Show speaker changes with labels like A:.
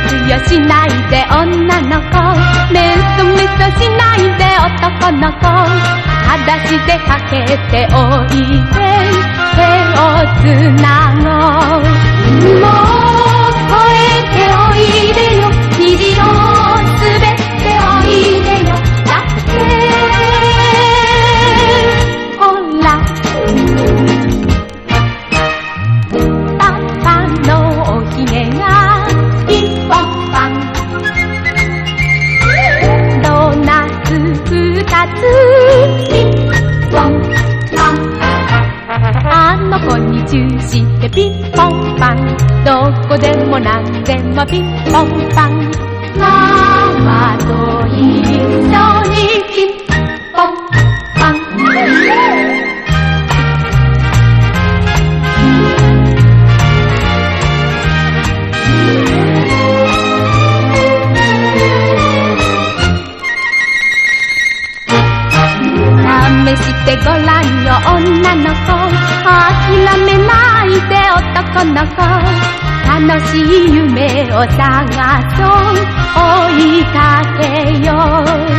A: よしないで女の子、メソメソしないで男の子、裸足でかけておいで手をつなごう。もう越えておいでよ、虹を滑っておいでよ、だってほらパパのおひげがピンポンパン、ドーナツ2つピンポンパン、あの子にチューしてピンポンパン、どこでもなんでもピンポンパン、ママと一緒にピンポンパン。試してごらんよ女の子、諦めないで男の子、楽しい夢を探そう、追いかけよう。